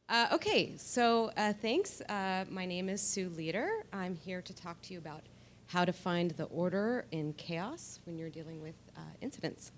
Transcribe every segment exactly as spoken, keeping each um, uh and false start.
Uh, okay, so uh, thanks. Uh, my name is Sue Leader. I'm here to talk to you about how to find the order in chaos when you're dealing with uh, incidents.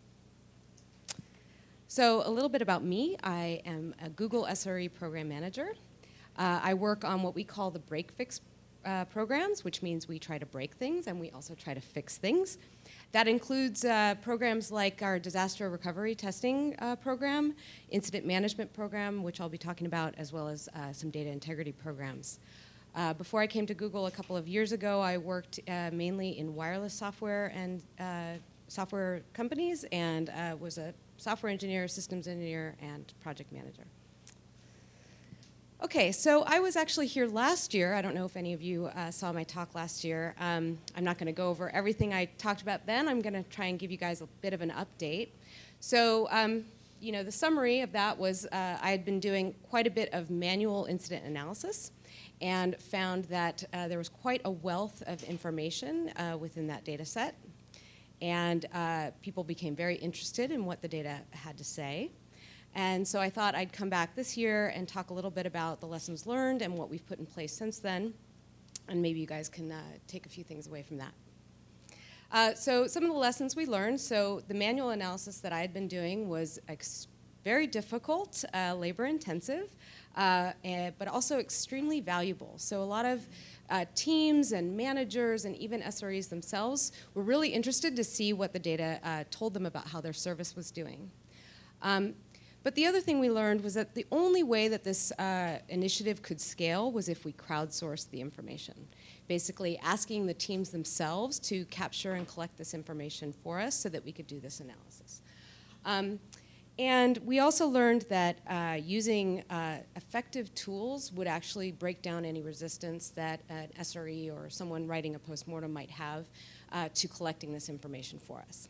So a little bit about me. I am a Google S R E program manager. Uh, I work on what we call the break fix uh, programs, which means we try to break things and we also try to fix things. That includes uh, programs like our disaster recovery testing uh, program, incident management program, which I'll be talking about, as well as uh, some data integrity programs. Uh, before I came to Google a couple of years ago, I worked uh, mainly in wireless software and uh, software companies, and uh, was a software engineer, systems engineer, and project manager. Okay, so I was actually here last year. I don't know if any of you uh, saw my talk last year. Um, I'm not going to go over everything I talked about then. I'm going to try and give you guys a bit of an update. So, um, you know, the summary of that was uh, I had been doing quite a bit of manual incident analysis and found that uh, there was quite a wealth of information uh, within that data set. And uh, people became very interested in what the data had to say. And so I thought I'd come back this year and talk a little bit about the lessons learned and what we've put in place since then. And maybe you guys can uh, take a few things away from that. Uh, so some of the lessons we learned. So the manual analysis that I had been doing was ex very difficult, uh, labor intensive, uh, and, but also extremely valuable. So a lot of uh, teams and managers and even S R Es themselves were really interested to see what the data uh, told them about how their service was doing. Um, But the other thing we learned was that the only way that this uh, initiative could scale was if we crowdsourced the information, basically asking the teams themselves to capture and collect this information for us so that we could do this analysis. Um, and we also learned that uh, using uh, effective tools would actually break down any resistance that an S R E or someone writing a postmortem might have uh, to collecting this information for us.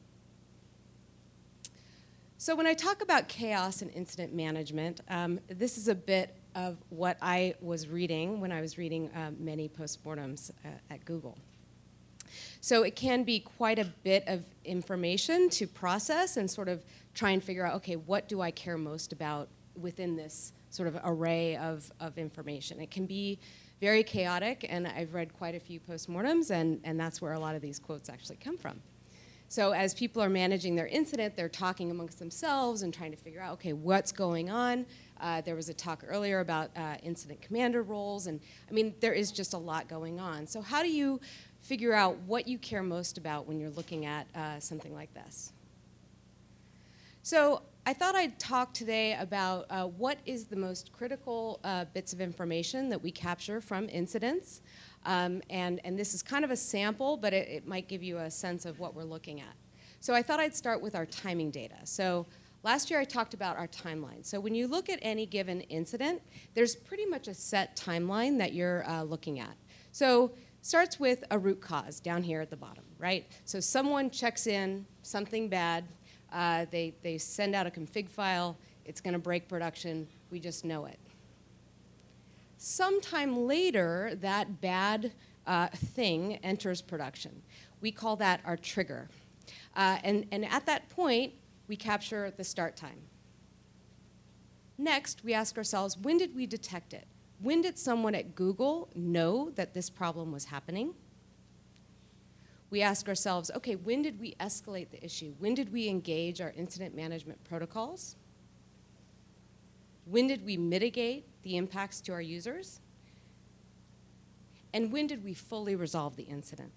So when I talk about chaos and incident management, um, this is a bit of what I was reading when I was reading uh, many postmortems uh, at Google. So it can be quite a bit of information to process and sort of try and figure out, okay, what do I care most about within this sort of array of, of information? It can be very chaotic, and I've read quite a few postmortems, and, and that's where a lot of these quotes actually come from. So as people are managing their incident, they're talking amongst themselves and trying to figure out, okay, what's going on? Uh, there was a talk earlier about uh, incident commander roles, and I mean, there is just a lot going on. So how do you figure out what you care most about when you're looking at uh, something like this? So I thought I'd talk today about uh, what is the most critical uh, bits of information that we capture from incidents. Um, and, and this is kind of a sample, but it, it might give you a sense of what we're looking at. So I thought I'd start with our timing data. So last year I talked about our timeline. So when you look at any given incident, there's pretty much a set timeline that you're uh, looking at. So starts with a root cause down here at the bottom, right? So someone checks in, something bad, uh, they, they send out a config file, it's going to break production, we just know it. Sometime later, that bad uh, thing enters production. We call that our trigger. Uh, and, and at that point, we capture the start time. Next, we ask ourselves, when did we detect it? When did someone at Google know that this problem was happening? We ask ourselves, okay, when did we escalate the issue? When did we engage our incident management protocols? When did we mitigate the impacts to our users? And when did we fully resolve the incident?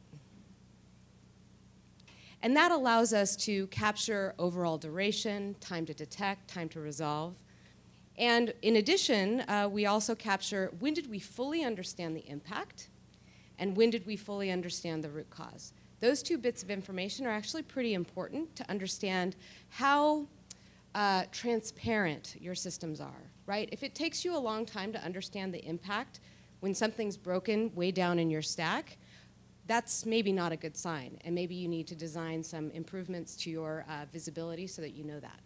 And that allows us to capture overall duration, time to detect, time to resolve. And in addition, uh, we also capture when did we fully understand the impact and when did we fully understand the root cause. Those two bits of information are actually pretty important to understand how uh, transparent your systems are, right? If it takes you a long time to understand the impact when something's broken way down in your stack, that's maybe not a good sign, and maybe you need to design some improvements to your uh, visibility so that you know that.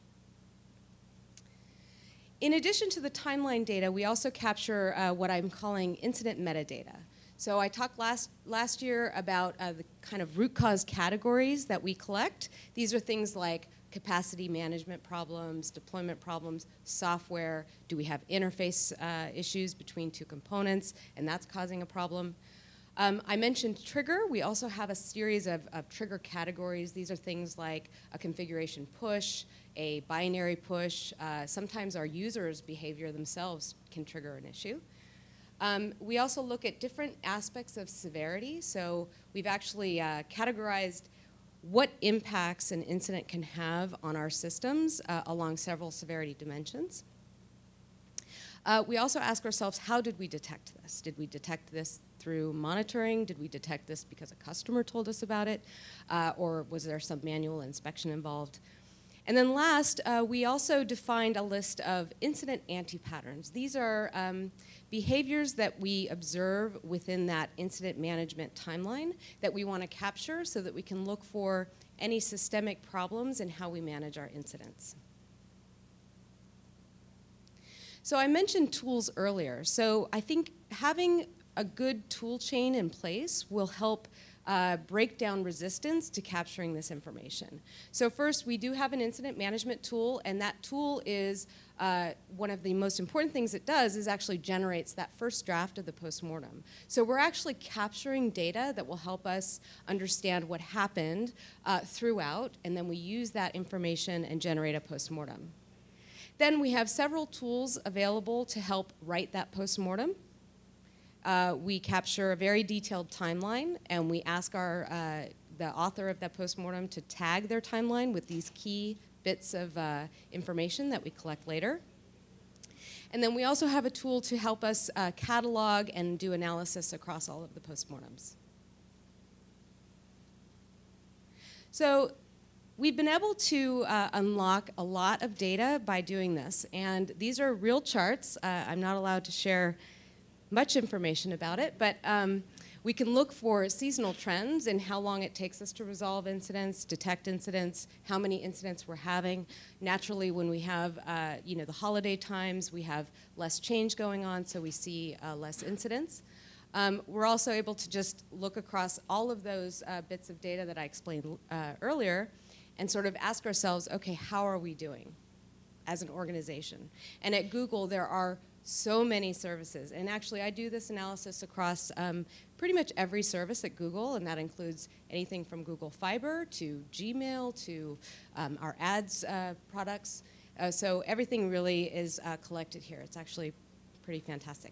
In addition to the timeline data, we also capture uh, what I'm calling incident metadata. So I talked last, last year about uh, the kind of root cause categories that we collect. These are things like capacity management problems, deployment problems, software. Do we have interface uh, issues between two components, and that's causing a problem? Um, I mentioned trigger. We also have a series of, of trigger categories. These are things like a configuration push, a binary push. Uh, sometimes our users' behavior themselves can trigger an issue. Um, we also look at different aspects of severity. So we've actually uh, categorized what impacts an incident can have on our systems uh, along several severity dimensions. Uh, we also ask ourselves, how did we detect this? Did we detect this through monitoring? Did we detect this because a customer told us about it? Uh, or was there some manual inspection involved? And then last, uh, we also defined a list of incident anti-patterns. These are um, behaviors that we observe within that incident management timeline that we want to capture so that we can look for any systemic problems in how we manage our incidents. So I mentioned tools earlier. So I think having a good tool chain in place will help uh, break down resistance to capturing this information. So first, we do have an incident management tool, and that tool is uh, one of the most important things it does is actually generates that first draft of the postmortem. So we're actually capturing data that will help us understand what happened uh, throughout, and then we use that information and generate a postmortem. Then we have several tools available to help write that postmortem. Uh, we capture a very detailed timeline, and we ask our, uh, the author of that postmortem to tag their timeline with these key bits of uh, information that we collect later. And then we also have a tool to help us uh, catalog and do analysis across all of the postmortems. So we've been able to uh, unlock a lot of data by doing this. And these are real charts. Uh, I'm not allowed to share much information about it, but um, we can look for seasonal trends in how long it takes us to resolve incidents, detect incidents, how many incidents we're having. Naturally, when we have uh, you know, the holiday times, we have less change going on, so we see uh, less incidents. Um, we're also able to just look across all of those uh, bits of data that I explained uh, earlier and sort of ask ourselves, okay, how are we doing as an organization? And at Google, there are so many services. And actually, I do this analysis across um, pretty much every service at Google, and that includes anything from Google Fiber to Gmail to um, our ads uh, products. Uh, so everything really is uh, collected here. It's actually pretty fantastic.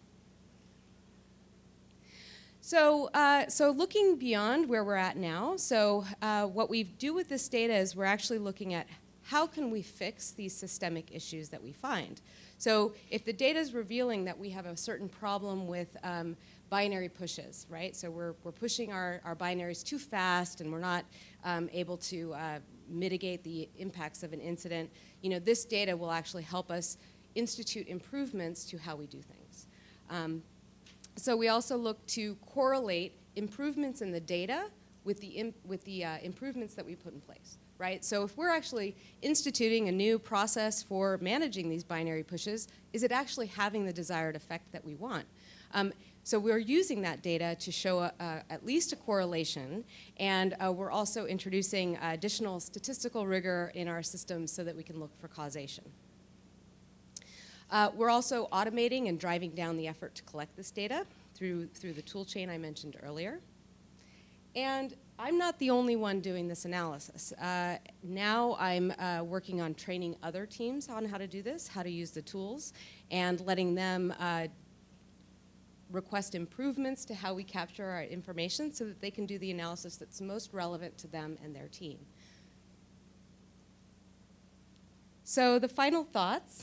So, uh, so looking beyond where we're at now, so uh, what we do with this data is we're actually looking at how can we fix these systemic issues that we find. So if the data is revealing that we have a certain problem with um, binary pushes, right? So we're, we're pushing our, our binaries too fast and we're not um, able to uh, mitigate the impacts of an incident. You know, this data will actually help us institute improvements to how we do things. Um, so we also look to correlate improvements in the data with the, imp with the uh, improvements that we put in place. Right? So if we're actually instituting a new process for managing these binary pushes, is it actually having the desired effect that we want? Um, so we're using that data to show a, a, at least a correlation, and uh, we're also introducing additional statistical rigor in our systems so that we can look for causation. Uh, we're also automating and driving down the effort to collect this data through, through the tool chain I mentioned earlier. And I'm not the only one doing this analysis. Uh, now I'm uh, working on training other teams on how to do this, how to use the tools, and letting them uh, request improvements to how we capture our information so that they can do the analysis that's most relevant to them and their team. So the final thoughts.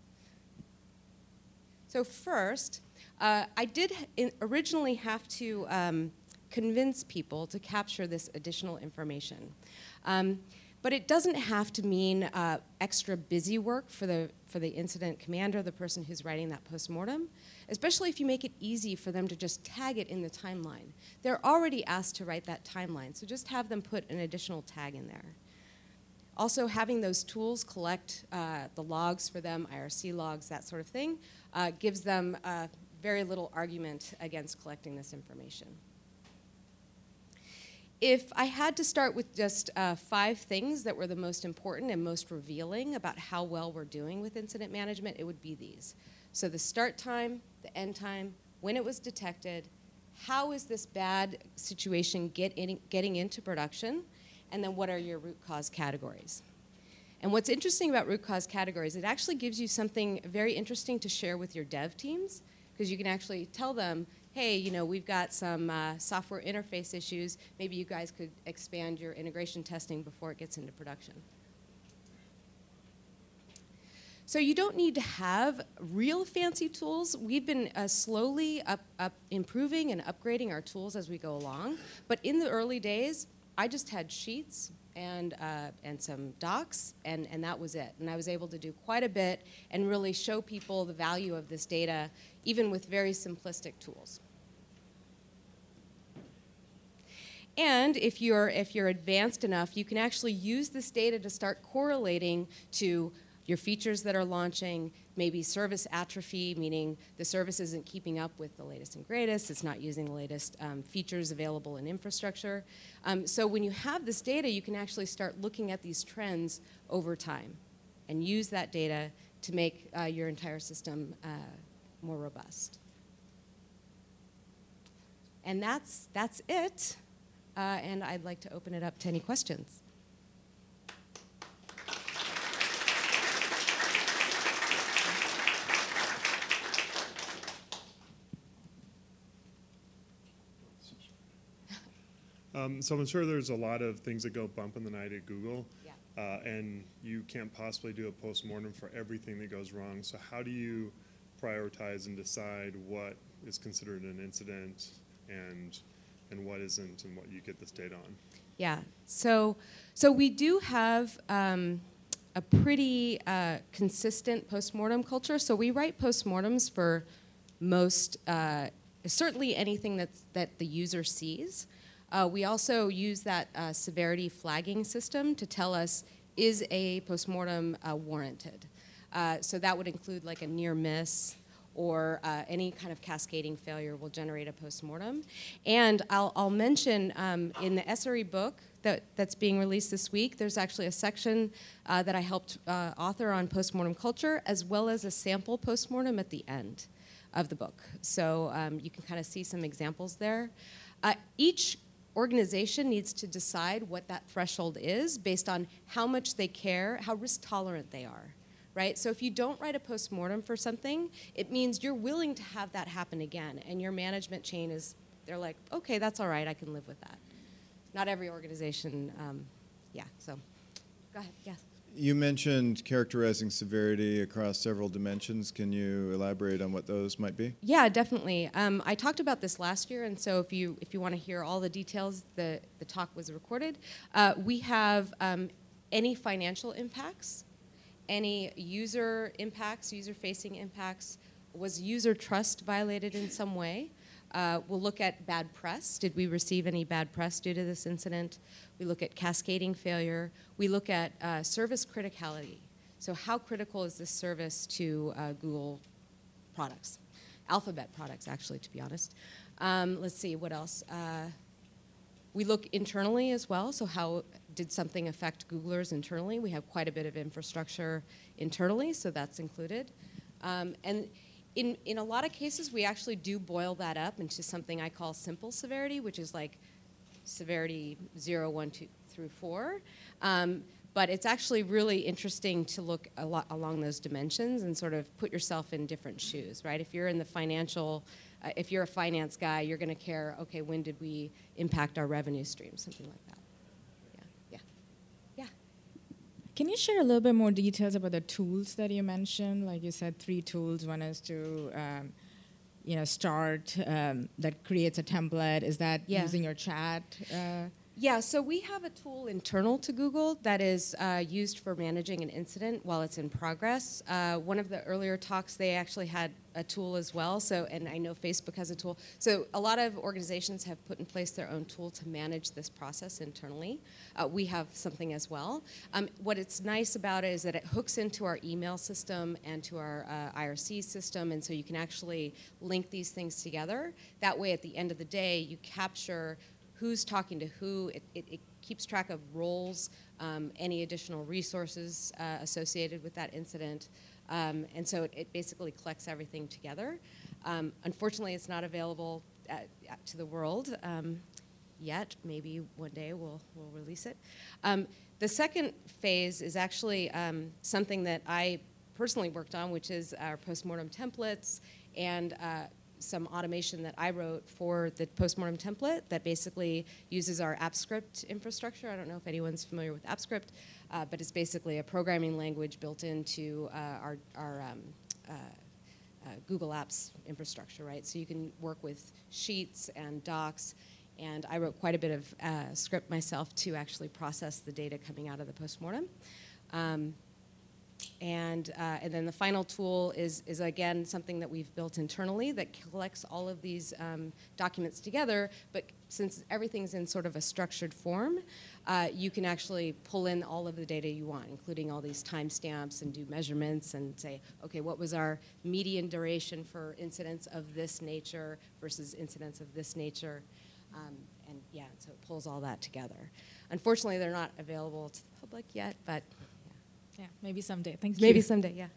So first, uh, I did in originally have to um, convince people to capture this additional information. Um, but it doesn't have to mean uh, extra busy work for the, for the incident commander, the person who's writing that postmortem, especially if you make it easy for them to just tag it in the timeline. They're already asked to write that timeline, so just have them put an additional tag in there. Also, having those tools collect uh, the logs for them, I R C logs, that sort of thing, uh, gives them uh, very little argument against collecting this information. If I had to start with just uh, five things that were the most important and most revealing about how well we're doing with incident management, it would be these. So the start time, the end time, when it was detected, how is this bad situation get in, getting into production, and then what are your root cause categories. And what's interesting about root cause categories, it actually gives you something very interesting to share with your dev teams, because you can actually tell them, hey, you know, we've got some uh, software interface issues. Maybe you guys could expand your integration testing before it gets into production. So you don't need to have real fancy tools. We've been uh, slowly up, up improving and upgrading our tools as we go along. But in the early days, I just had sheets and, uh, and some docs, and, and that was it. And I was able to do quite a bit and really show people the value of this data, even with very simplistic tools. And if you're, if you're advanced enough, you can actually use this data to start correlating to your features that are launching, maybe service atrophy, meaning the service isn't keeping up with the latest and greatest, it's not using the latest um, features available in infrastructure. Um, so when you have this data, you can actually start looking at these trends over time and use that data to make uh, your entire system uh, more robust. And that's, that's it. Uh, and I'd like to open it up to any questions. Um, so I'm sure there's a lot of things that go bump in the night at Google, Yeah. uh, and you can't possibly do a postmortem for everything that goes wrong. So how do you prioritize and decide what is considered an incident and and what isn't, and what you get this data on? Yeah. So so we do have um, a pretty uh, consistent postmortem culture. So we write postmortems for most, uh, certainly anything that's, that the user sees. Uh, we also use that uh, severity flagging system to tell us, is a postmortem uh, warranted? Uh, so that would include like a near miss, or uh, any kind of cascading failure will generate a postmortem. And I'll, I'll mention um, in the S R E book that, that's being released this week, there's actually a section uh, that I helped uh, author on postmortem culture, as well as a sample postmortem at the end of the book. So um, you can kind of see some examples there. Uh, each organization needs to decide what that threshold is based on how much they care, how risk tolerant they are, right? So if you don't write a postmortem for something, it means you're willing to have that happen again, and your management chain is, they're like, okay, that's all right, I can live with that. Not every organization, um, yeah, so go ahead, yes. You mentioned characterizing severity across several dimensions. Can you elaborate on what those might be? Yeah, definitely. Um, I talked about this last year, and so if you if you want to hear all the details, the, the talk was recorded. Uh, we have um, any financial impacts, any user impacts, user-facing impacts. Was user trust violated in some way? Uh, we'll look at bad press. Did we receive any bad press due to this incident? We look at cascading failure. We look at uh, service criticality. So how critical is this service to uh, Google products? Alphabet products, actually, to be honest. Um, let's see, what else? Uh, we look internally as well. So how did something affect Googlers internally? We have quite a bit of infrastructure internally, so that's included. Um, and In, in a lot of cases, we actually do boil that up into something I call simple severity, which is like severity zero, one, two, through four. Um, but it's actually really interesting to look a lot along those dimensions and sort of put yourself in different shoes, right? If you're in the financial, uh, if you're a finance guy, you're going to care, okay, when did we impact our revenue stream, something like that. Can you share a little bit more details about the tools that you mentioned? Like you said, three tools. One is to, um, you know, start um, that creates a template. Is that yeah. using your chat? Uh, Yeah, so we have a tool internal to Google that is uh, used for managing an incident while it's in progress. Uh, one of the earlier talks, they actually had a tool as well. So, and I know Facebook has a tool. So a lot of organizations have put in place their own tool to manage this process internally. Uh, we have something as well. Um, what it's nice about it is that it hooks into our email system and to our uh, I R C system, and so you can actually link these things together. That way, at the end of the day, you capture who's talking to who. It, it, it keeps track of roles, um, any additional resources uh, associated with that incident. Um, and so it, it basically collects everything together. Um, unfortunately, it's not available at, at, to the world um, yet. Maybe one day we'll, we'll release it. Um, the second phase is actually um, something that I personally worked on, which is our postmortem templates and uh, some automation that I wrote for the postmortem template that basically uses our AppScript infrastructure. I don't know if anyone's familiar with AppScript, uh, but it's basically a programming language built into uh, our, our um, uh, uh, Google Apps infrastructure, right? So you can work with Sheets and Docs, and I wrote quite a bit of uh, script myself to actually process the data coming out of the postmortem. Um, And, uh, and then the final tool is, is, again, something that we've built internally that collects all of these um, documents together. But since everything's in sort of a structured form, uh, you can actually pull in all of the data you want, including all these timestamps, and do measurements and say, OK, what was our median duration for incidents of this nature versus incidents of this nature? Um, and, yeah, so it pulls all that together. Unfortunately, they're not available to the public yet, but... Yeah, maybe someday. Thank you. Maybe someday, yeah.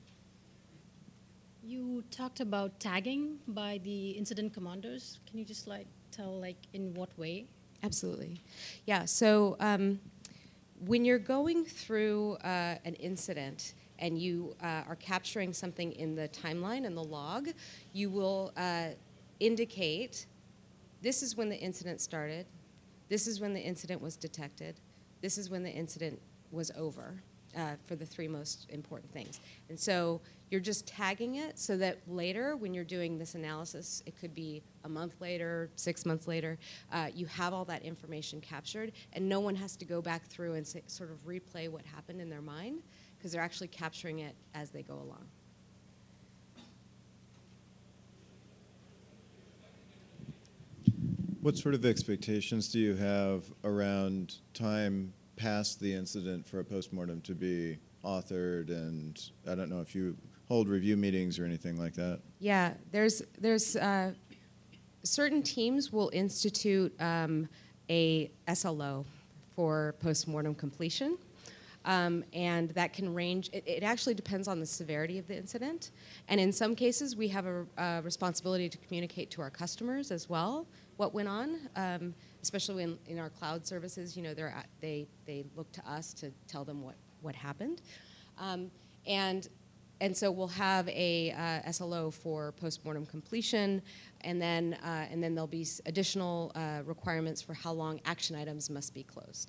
You talked about tagging by the incident commanders. Can you just like tell like in what way? Absolutely. Yeah, so um, when you're going through uh, an incident and you uh, are capturing something in the timeline and the log, you will uh, indicate this is when the incident started, this is when the incident was detected, this is when the incident was over. Uh, for the three most important things. And so you're just tagging it so that later when you're doing this analysis, it could be a month later, six months later, uh, you have all that information captured and no one has to go back through and say, sort of replay what happened in their mind because they're actually capturing it as they go along. What sort of expectations do you have around time past the incident for a postmortem to be authored? And I don't know if you hold review meetings or anything like that. Yeah, there's there's uh, certain teams will institute um, a S L O for postmortem completion. Um, and that can range, it, it actually depends on the severity of the incident. And in some cases, we have a, a responsibility to communicate to our customers as well what went on, um, especially in, in our cloud services. You know, they're at, they, they look to us to tell them what, what happened. Um, and, and so we'll have a uh, S L O for postmortem completion, and then, uh, and then there'll be additional uh, requirements for how long action items must be closed.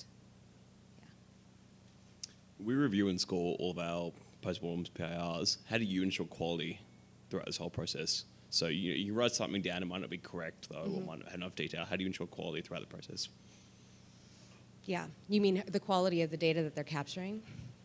We review and score all of our postmortems, P I Rs. How do you ensure quality throughout this whole process? So you, you write something down, it might not be correct, though, mm-hmm. or might not have enough detail. How do you ensure quality throughout the process? Yeah. You mean the quality of the data that they're capturing?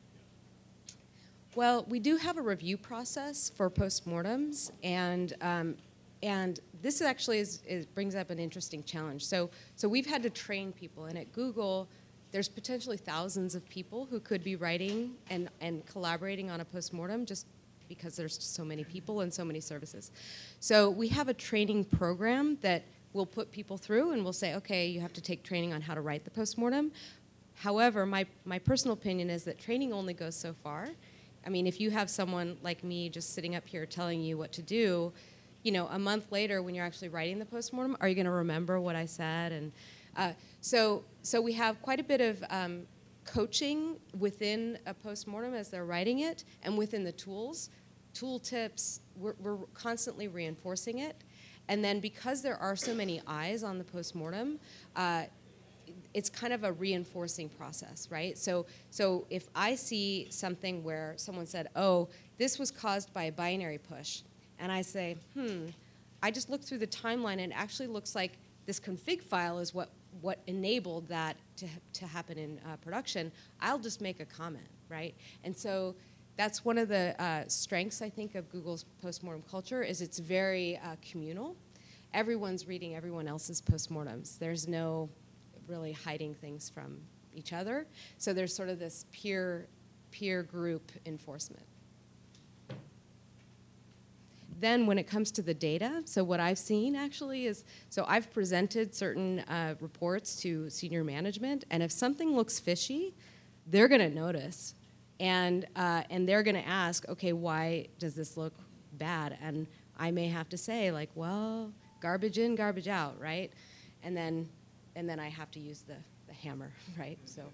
Well, we do have a review process for postmortems, and um, and this actually is, is brings up an interesting challenge. So so we've had to train people, and at Google, there's potentially thousands of people who could be writing and, and collaborating on a postmortem just because there's so many people and so many services. So we have a training program that we'll put people through and we'll say, okay, you have to take training on how to write the postmortem. However, my, my personal opinion is that training only goes so far. I mean, if you have someone like me just sitting up here telling you what to do, you know, a month later when you're actually writing the postmortem, are you going to remember what I said? And uh, so, so we have quite a bit of um, coaching within a postmortem as they're writing it, and within the tools, tool tips. We're, we're constantly reinforcing it, and then because there are so many eyes on the postmortem, uh, it's kind of a reinforcing process, right? So, so if I see something where someone said, "Oh, this was caused by a binary push," and I say, "Hmm," I just looked through the timeline, and it actually looks like this config file is what what enabled that to, to happen in uh, production, I'll just make a comment, right? And so that's one of the uh, strengths, I think, of Google's postmortem culture is it's very uh, communal. Everyone's reading everyone else's postmortems. There's no really hiding things from each other. So there's sort of this peer, peer group enforcement. then when it comes to the data, so what I've seen actually is, so I've presented certain uh, reports to senior management, and if something looks fishy, they're going to notice, and uh, and they're going to ask, okay, why does this look bad? And I may have to say, like, well, garbage in, garbage out, right? And then and then I have to use the, the hammer, right? So,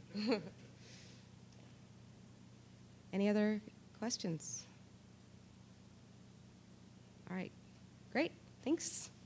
any other questions? All right, great, thanks.